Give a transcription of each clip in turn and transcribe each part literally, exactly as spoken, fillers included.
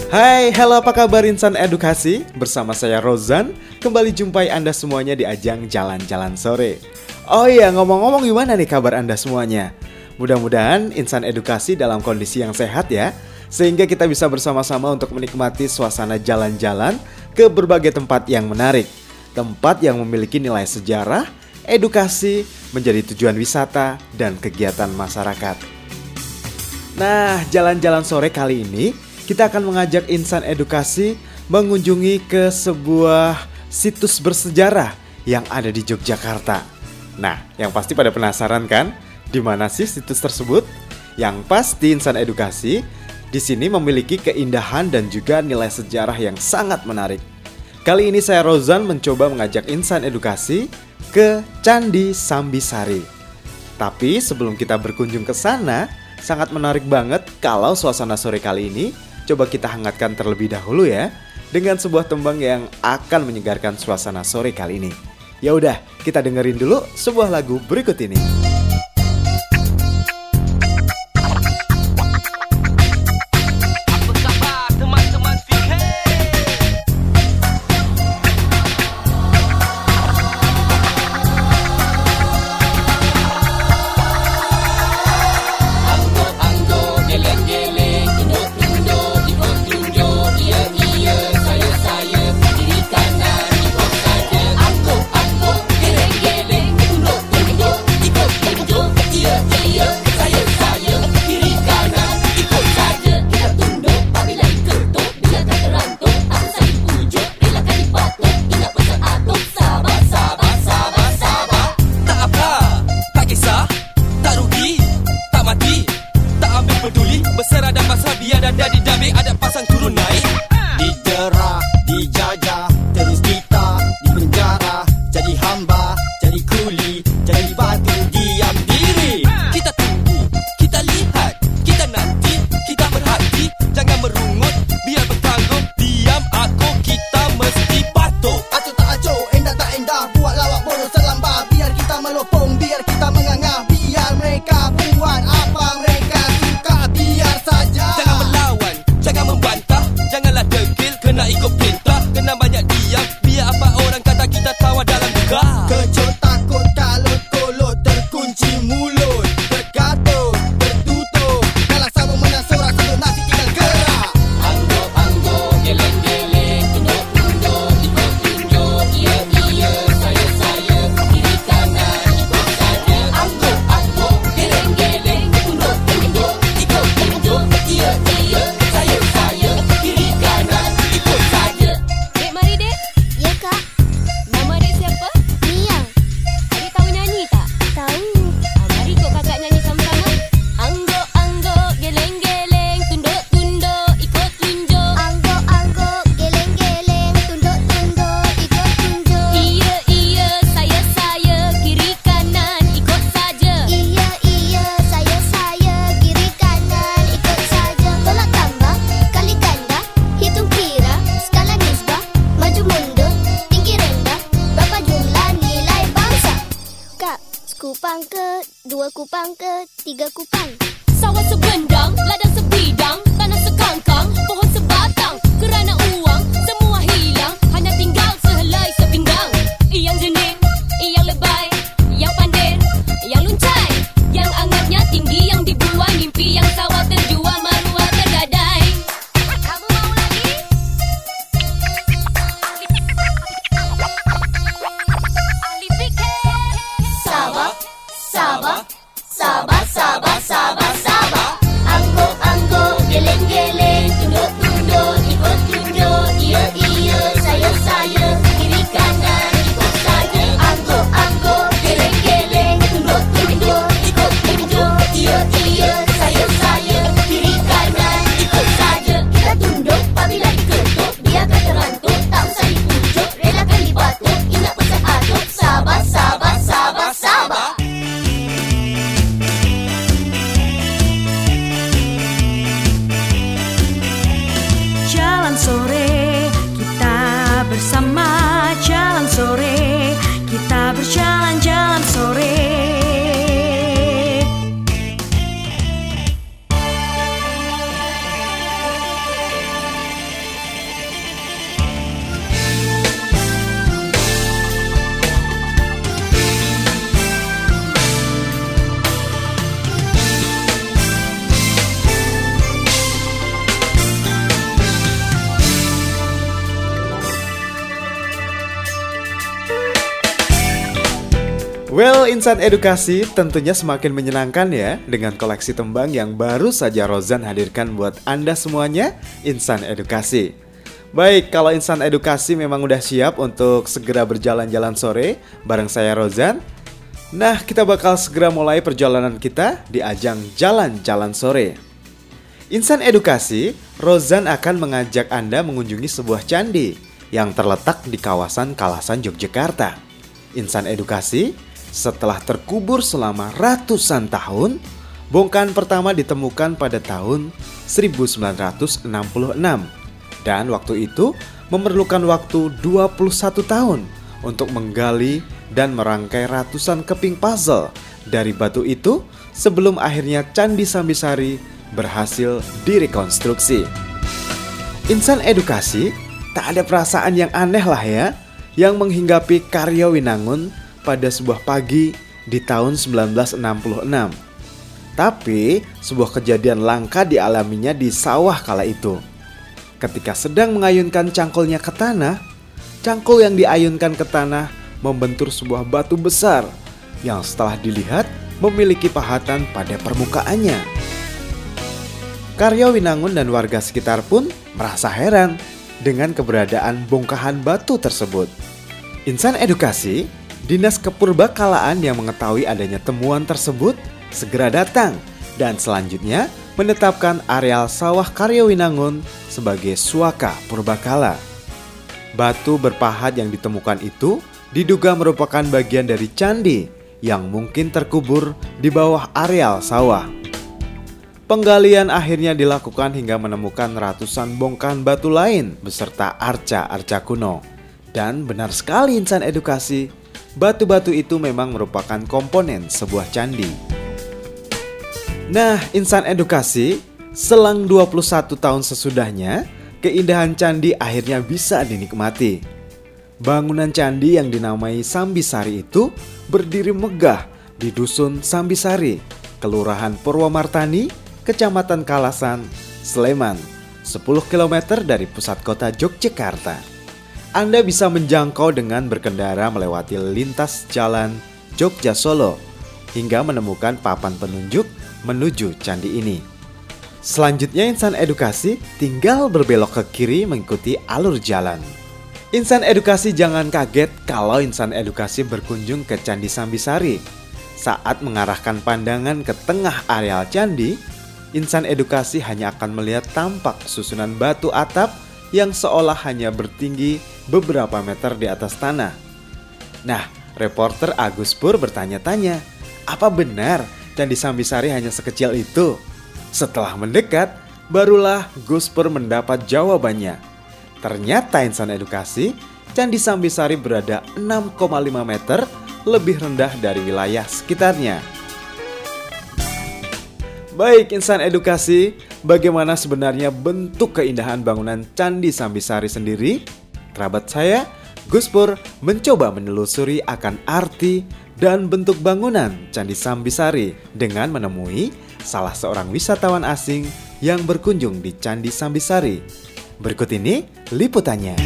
Hai, halo apa kabar insan edukasi? Bersama saya Rozan, kembali jumpai Anda semuanya di ajang Jalan-Jalan Sore. Oh iya, ngomong-ngomong gimana nih kabar Anda semuanya? Mudah-mudahan insan edukasi dalam kondisi yang sehat ya, sehingga kita bisa bersama-sama untuk menikmati suasana jalan-jalan ke berbagai tempat yang menarik. Tempat yang memiliki nilai sejarah, edukasi, menjadi tujuan wisata, dan kegiatan masyarakat. Nah, jalan-jalan sore kali ini kita akan mengajak insan edukasi mengunjungi ke sebuah situs bersejarah yang ada di Yogyakarta. Nah, yang pasti pada penasaran kan? Di mana sih situs tersebut? Yang pasti insan edukasi di sini memiliki keindahan dan juga nilai sejarah yang sangat menarik. Kali ini saya Rozan mencoba mengajak insan edukasi ke Candi Sambisari. Tapi sebelum kita berkunjung ke sana, sangat menarik banget kalau suasana sore kali ini coba kita hangatkan terlebih dahulu ya dengan sebuah tembang yang akan menyegarkan suasana sore kali ini. Ya udah, kita dengerin dulu sebuah lagu berikut ini. Berserah dan basah biar dada didabik, ada pasang turun naik. Dijerah, dijajah, terus kita dipenjara. Jadi hamba, jadi kuli, jadi batu diam diri. Kita tunggu, kita lihat, kita nanti, kita berhati. Jangan merungut, biar bertanggung. Diam aku, kita mesti patuh. Acuh tak acuh, endah tak endah, buat lawak bodoh selamba. Biar kita melopong, biar kita mengangah. Biar mereka buat apa mereka suka, biar saja. Jangan melawan, jangan membantah. Janganlah degil, kena ikut perintah. Kena banyak diam, biar apa orang kata kita tawa dalam duga. Kecut takut kalut kolot, terkunci mulut, tergaduh, tertutup. Kalah sama menang sorak, sebelum nasi tinggal gerak. Anggo, anggo, geleng, geleng, tunduk, tunduk, ikut tunjuk. Iya, iya, saya, saya, kiri kanan, ikut saja. Anggo, anggo, geleng, geleng, tunduk, tunduk, ikut tunjuk. Iya, iya, saya, saya, kiri kanan, ikut saja. Dek, mari dek. Ya kak, Nama dek siapa? Mia. Adik tahu nyanyi tak? Tahu. Ah, mari ikut kakak nyanyi sama-sama. Anggo, anggo, geleng, geleng, tunduk, tunduk, ikut tunjuk. Angguk-angguk, geleng-geleng, tunduk-tunduk, ikut tunjuk. Iya, iya, saya, saya, kiri kanan, ikut saja. Iya, iya, saya, saya, kiri kanan, ikut saja. Tolak tambah, kali ganda, hitung kira, skala nisbah, maju mundur, tinggi rendah, berapa jumlah nilai bangsa? Kak, sekupang ke, dua kupang ke, tiga kupang. Sawah segendang, ladang sebidang, tanah sekangkang, pohon sebatang. Kerana uang, semua hilang, hanya tinggal sehelai sepinggang. Yang jening, yang lebay, yang pandir, yang luncai, yang angatnya tinggi, yang dibuai, mimpi yang sawah terjual, maruah tergadai. Kamu mau lagi? Ahli fikir. Sabah, Sabah, Sabah, Sabah, Sabah, Sabah. Angguk-angguk, geleng Well, insan edukasi tentunya semakin menyenangkan ya dengan koleksi tembang yang baru saja Rozan hadirkan buat Anda semuanya, insan edukasi. Baik, kalau insan edukasi memang udah siap untuk segera berjalan-jalan sore bareng saya Rozan. Nah, kita bakal segera mulai perjalanan kita di ajang jalan-jalan sore. Insan edukasi, Rozan akan mengajak Anda mengunjungi sebuah candi yang terletak di kawasan Kalasan Yogyakarta. Insan edukasi, setelah terkubur selama ratusan tahun, bongkahan pertama ditemukan pada tahun seribu sembilan ratus enam puluh enam. Dan waktu itu memerlukan waktu dua puluh satu tahun untuk menggali dan merangkai ratusan keping puzzle dari batu itu sebelum akhirnya Candi Sambisari berhasil direkonstruksi. Insan edukasi, tak ada perasaan yang aneh lah ya yang menghinggapi karya Winangun pada sebuah pagi di tahun seribu sembilan ratus enam puluh enam. Tapi sebuah kejadian langka dialaminya di sawah kala itu. Ketika sedang mengayunkan cangkulnya ke tanah, cangkul yang diayunkan ke tanah membentur sebuah batu besar yang setelah dilihat memiliki pahatan pada permukaannya. Karya Winangun dan warga sekitar pun merasa heran dengan keberadaan bongkahan batu tersebut. Insan edukasi, Dinas Kepurbakalaan yang mengetahui adanya temuan tersebut segera datang dan selanjutnya menetapkan areal sawah karya Winangun sebagai Suaka Purbakala. Batu berpahat yang ditemukan itu diduga merupakan bagian dari candi yang mungkin terkubur di bawah areal sawah. Penggalian akhirnya dilakukan hingga menemukan ratusan bongkahan batu lain beserta arca-arca kuno. Dan benar sekali insan edukasi, batu-batu itu memang merupakan komponen sebuah candi. Nah, insan edukasi, selang dua puluh satu tahun sesudahnya, keindahan candi akhirnya bisa dinikmati. Bangunan candi yang dinamai Sambisari itu berdiri megah di Dusun Sambisari, Kelurahan Purwomartani, Kecamatan Kalasan, Sleman, sepuluh kilometer dari pusat kota Yogyakarta. Anda bisa menjangkau dengan berkendara melewati lintas jalan Jogja Solo hingga menemukan papan penunjuk menuju candi ini. Selanjutnya insan edukasi tinggal berbelok ke kiri mengikuti alur jalan. Insan edukasi jangan kaget kalau insan edukasi berkunjung ke Candi Sambisari. Saat mengarahkan pandangan ke tengah areal candi, insan edukasi hanya akan melihat tampak susunan batu atap yang seolah hanya bertinggi beberapa meter di atas tanah. Nah, reporter Agus Pur bertanya-tanya, apa benar Candi Sambisari hanya sekecil itu? Setelah mendekat, barulah Gus Pur mendapat jawabannya. Ternyata insan edukasi, Candi Sambisari berada enam koma lima meter lebih rendah dari wilayah sekitarnya. Baik insan edukasi, bagaimana sebenarnya bentuk keindahan bangunan Candi Sambisari sendiri? Kerabat saya, Gus Pur, mencoba menelusuri akan arti dan bentuk bangunan Candi Sambisari dengan menemui salah seorang wisatawan asing yang berkunjung di Candi Sambisari. Berikut ini liputannya.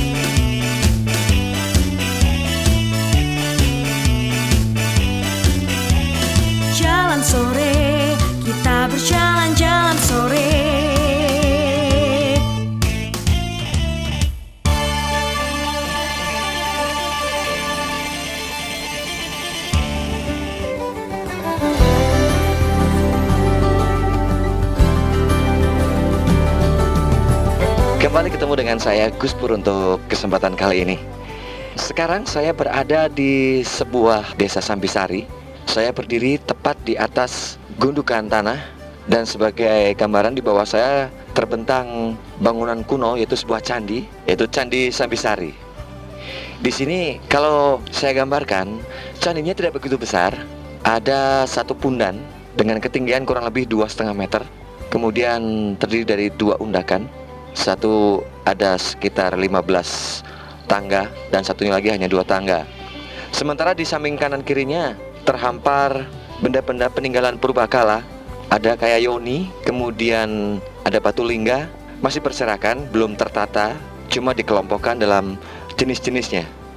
Jalan sore, kita berjalan-jalan sore. Kembali ketemu dengan saya Gus Pur untuk kesempatan kali ini. Sekarang saya berada di sebuah desa Sambisari. Saya berdiri tepat di atas gundukan tanah dan sebagai gambaran di bawah saya terbentang bangunan kuno yaitu sebuah candi, yaitu Candi Sambisari. Di sini kalau saya gambarkan, candinya tidak begitu besar. Ada satu pundan dengan ketinggian kurang lebih dua koma lima meter. Kemudian terdiri dari dua undakan. Satu ada sekitar lima belas tangga dan satunya lagi hanya dua tangga. Sementara di samping kanan kirinya terhampar benda-benda peninggalan purbakala. Ada kayak yoni, kemudian ada batu lingga, masih berserakan, belum tertata, cuma dikelompokkan dalam jenis-jenisnya.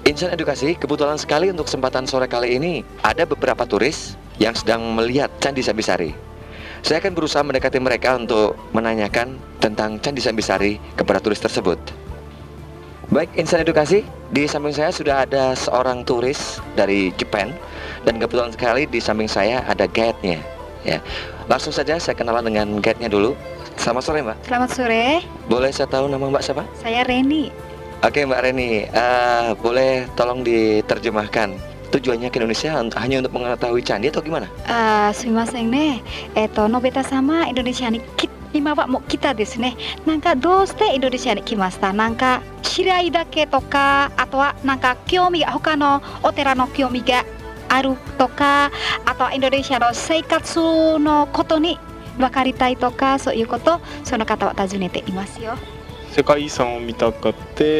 Insan Edukasi, kebetulan sekali untuk kesempatan sore kali ini ada beberapa turis yang sedang melihat Candi Sambisari. Saya akan berusaha mendekati mereka untuk menanyakan tentang Candi Sambisari kepada turis tersebut. Baik, Insan Edukasi, di samping saya sudah ada seorang turis dari Jepang dan kebetulan sekali di samping saya ada guide-nya. Ya, langsung saja saya kenalan dengan guide-nya dulu. Selamat sore, Mbak. Selamat sore, Boleh saya tahu nama Mbak siapa? saya Reni. Oke, Mbak Reni, eh, boleh tolong diterjemahkan tujuannya ke Indonesia un- hanya untuk mengetahui candi atau gimana? Ah, sumimasen ne. Eto nobeta sama Indonesia ni kit ima wa mo kita desu ne. Nanka doste Indonesia ni kimashita? Nanka kirai dake toka, atau wa nanka kyomi ga hoka no otera no kyomi ga aru toka, atau Indonesia no seikatsu no koto ni wakaritai toka, so iu koto sono kata wa tajunete imasu yo. 世界遺産を見たかって、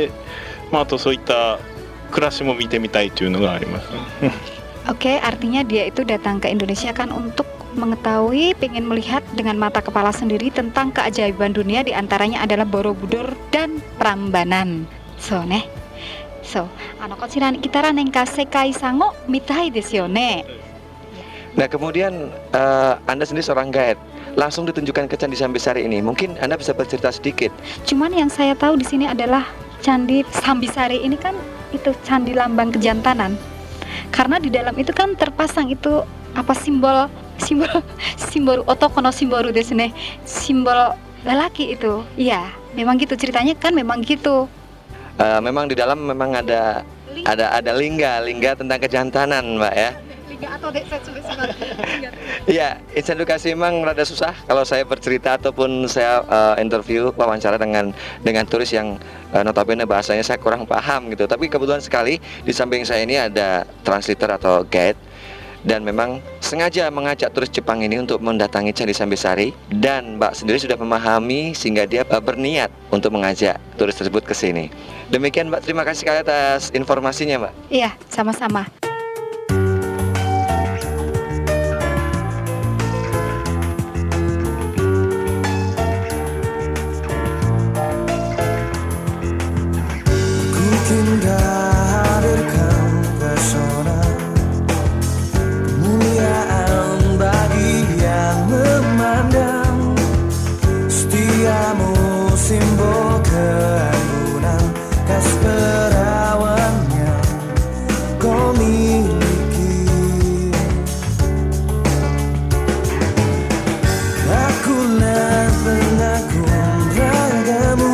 まあ、あとそういった暮らしも見てみたいというのがありますね。 Oke, artinya dia itu datang ke Indonesia kan untuk mengetahui, pengen melihat dengan mata kepala sendiri tentang keajaiban dunia, diantaranya adalah Borobudur dan Prambanan. So ne, so, ano kochira ni kitara nenka sekai san o mitai desu yo ne. Nah, kemudian eh, Anda sendiri seorang guide, langsung ditunjukkan ke Candi Sambisari ini. Mungkin Anda bisa bercerita sedikit. Cuman yang saya tahu di sini adalah Candi Sambisari ini kan itu candi lambang kejantanan. Karena di dalam itu kan terpasang itu apa simbol simbol simbol otoko no simbol desu ne. Simbol lelaki itu. Iya, memang gitu ceritanya kan memang gitu. Eh, memang di dalam memang ada ada ada lingga lingga tentang kejantanan, Mbak ya. Iya, Insan Edukasi memang rada susah kalau saya bercerita ataupun saya uh, interview wawancara dengan dengan turis yang uh, notabene bahasanya saya kurang paham gitu. Tapi kebetulan sekali di samping saya ini ada translator atau guide dan memang sengaja mengajak turis Jepang ini untuk mendatangi Candi Sambisari, dan Mbak sendiri sudah memahami sehingga dia uh, berniat untuk mengajak turis tersebut ke sini. Demikian, Mbak, terima kasih sekali atas informasinya, Mbak. Iya, sama-sama. hadirkan pesona kemuliaan bagi yang memandang, setiamu simbol keanggunan, kas perawan yang kau miliki. Akulah pengagum ragamu,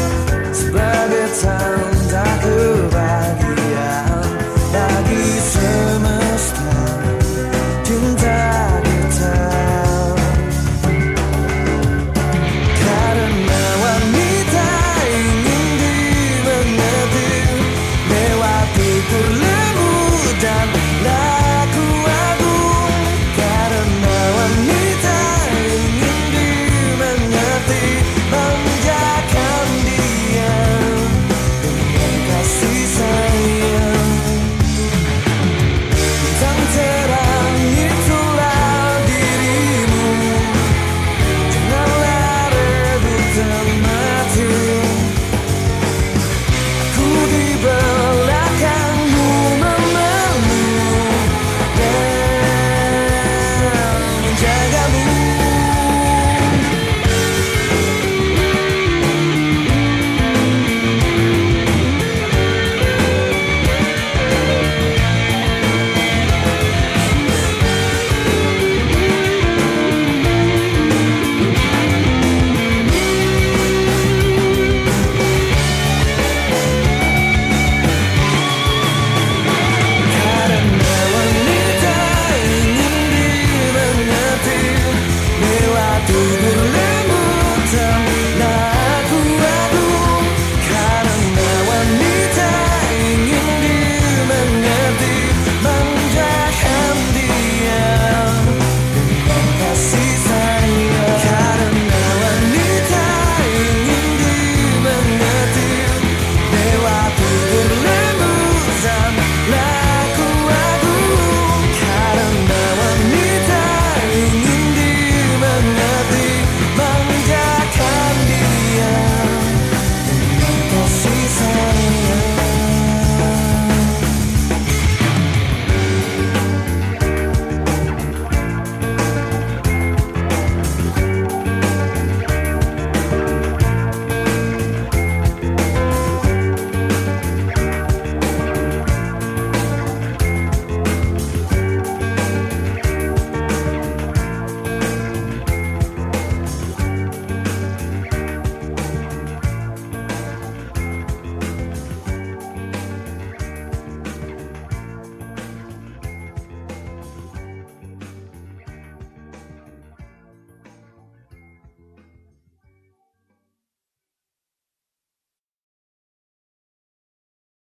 sebagai tanda kebahagiaan bagi semua.